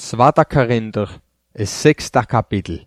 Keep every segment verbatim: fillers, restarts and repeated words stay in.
zweiter Korinther, es sechster Kapitel.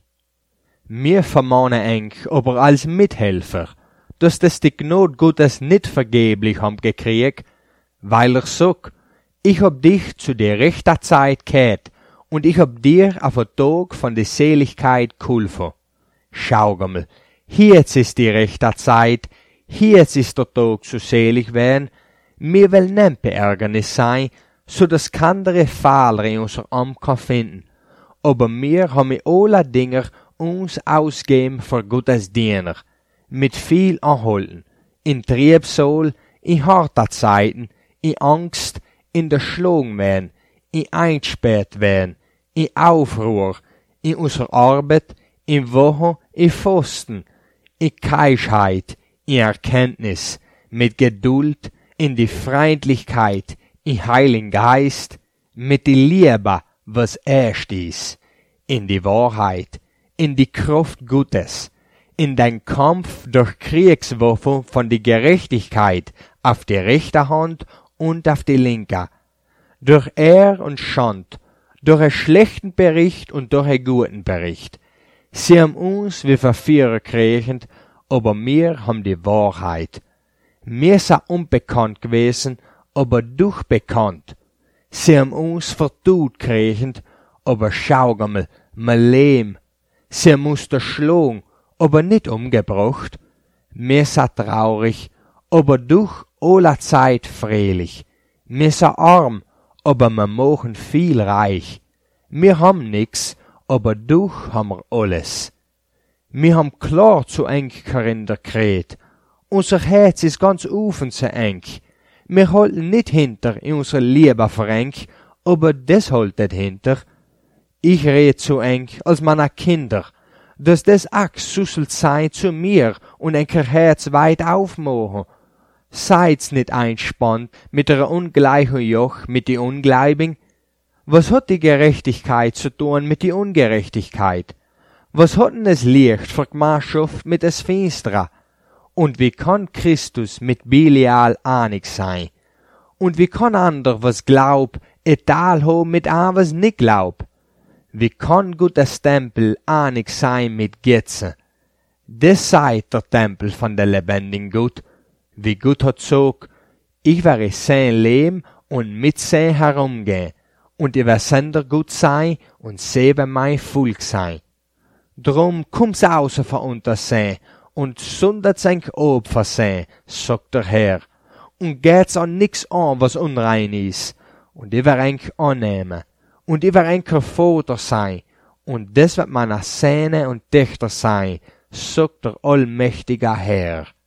Mir vermahnen eng, aber als Mithelfer, dass das die Gnade Gottes nicht vergeblich haben gekriegt, weil er sagt, ich hab dich zu der rechter Zeit gehört und ich hab dir auf den Tag von der Seligkeit geholfen. Schau mal, hier ist die rechte Zeit, hier ist der Tag zu selig werden, mir will nicht Beärgernis sein, so dass andere Fehler in unser Amt kann finden. Aber mir haben in alle Dinger uns ausgeben für Gottes Diener, mit viel Anhalten, in Triebsohl, in harter Zeiten, in Angst, in der Schlung werden, in eingesperrt werden, in Aufruhr, in unserer Arbeit, in Woche, in Fasten, in Keuschheit, in Erkenntnis, mit Geduld, in die Freundlichkeit, in Heiligen Geist, mit die Liebe, was erst ist, in die Wahrheit, in die Kraft Gottes, in den Kampf durch Kriegswaffen von die Gerechtigkeit auf die rechte Hand und auf die linke, durch Ehr und Schand, durch einen schlechten Bericht und durch einen guten Bericht. Sie haben uns wie Verführer kriegend, aber wir haben die Wahrheit. Mir sind unbekannt gewesen, aber durch bekannt. Sie haben uns vertut kriegend, aber schau mal, wir leben. Sie haben uns erschlagen, aber nicht umgebracht. Mir sind traurig, aber durch alle Zeit fröhlich. Mir sind arm, aber wir machen viel reich. Wir haben nix, aber durch haben wir alles. Wir haben klar zu eng Korinther geredet. Unser Herz ist ganz offen zu eng. Wir halten nicht hinter in unserer Liebe für eng, aber das haltet hinter. Ich red zu eng als meine Kinder, dass das auch susselt sein zu mir und enker Herz weit aufmachen. Seid's nicht einspannt mit einer ungleichen Joch mit die Ungläubigen. Was hat die Gerechtigkeit zu tun mit die Ungerechtigkeit? Was hat denn das Licht für Gemeinschaft mit das Finstere? Und wie kann Christus mit Belial einig sein? Und wie kann ander, was glaub, etal haben mit einem, was nicht glaub? Wie kann Gottes Tempel einig sein mit Götzen? Das sei der Tempel von der lebendigen Gott. Wie Gott hat gesagt, ich werde sein Leben und mit sein herumgehen, und ich werde Sender gut sein und selber mein Volk sein. Drum kommt's außer von unter sein und sundert sein Opfer sein, sagt der Herr, und geht's an nix an, was unrein ist, und ich werde euch annehmen, und ich werde euer Vater sein, und das wird meine Söhne und Töchter sein, sagt der allmächtige Herr.